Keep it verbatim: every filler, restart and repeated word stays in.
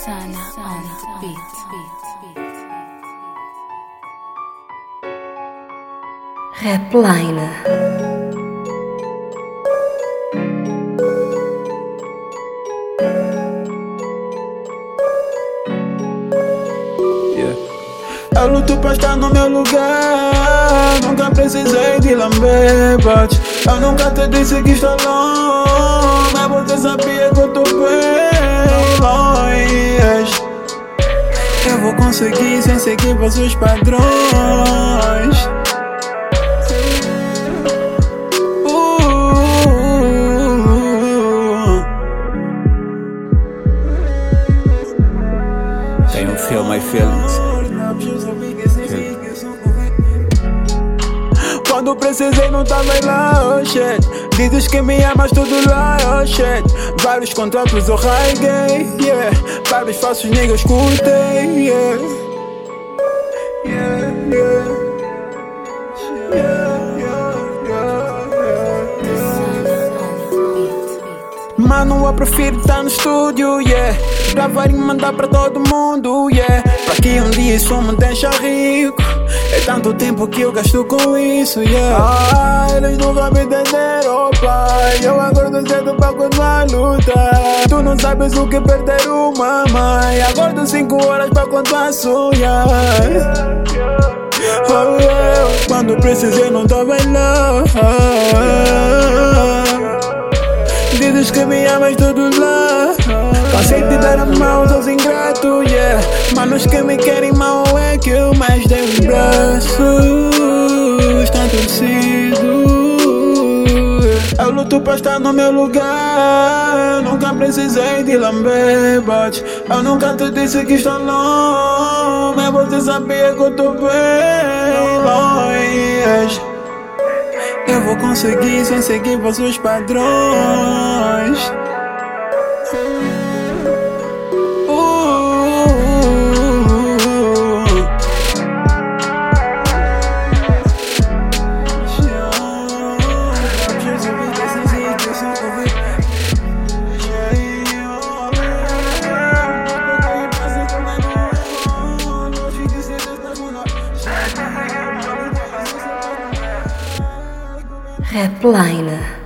Sana on the beat. Rapline. Eu luto pra estar no meu lugar. Nunca precisei de lamber bote. Eu nunca te disse que estou longe, mas você sabia que eu tô bem longe. Eu vou conseguir sem seguir vossos padrões. Can you feel my feelings? Quando precisei não tava lá, oh shit. Dizes que me amas tudo lá, oh shit. Vários contratos eu raiguei, yeah. Vários falsos niggas curtei, yeah. Yeah, yeah. Yeah, yeah, yeah, yeah. Mano, eu prefiro estar no estúdio, yeah. Gravar e mandar pra todo mundo, yeah. Pra que um dia isso me deixa rico. É tanto tempo que eu gasto com isso, yeah. Ah, eles nunca me entenderam, pai. Eu acordo cedo pra continuar a luta. Tu não sabes o que perder uma mãe. Acordo cinco horas pra contar a sonha. Oh, yeah. Quando precisei não tava lá. Dizes que me amas tudo lá. Cansei de dar a mão aos ingratos, yeah. Manos que me querem mal é que eu mais dei um braço. Está torcido. Eu luto pra estar no meu lugar. Nunca precisei de lamber bote. Eu nunca te disse que estou longe, mas você sabia que eu tô bem longe. Eu vou conseguir sem seguir vossos padrões. Rapline.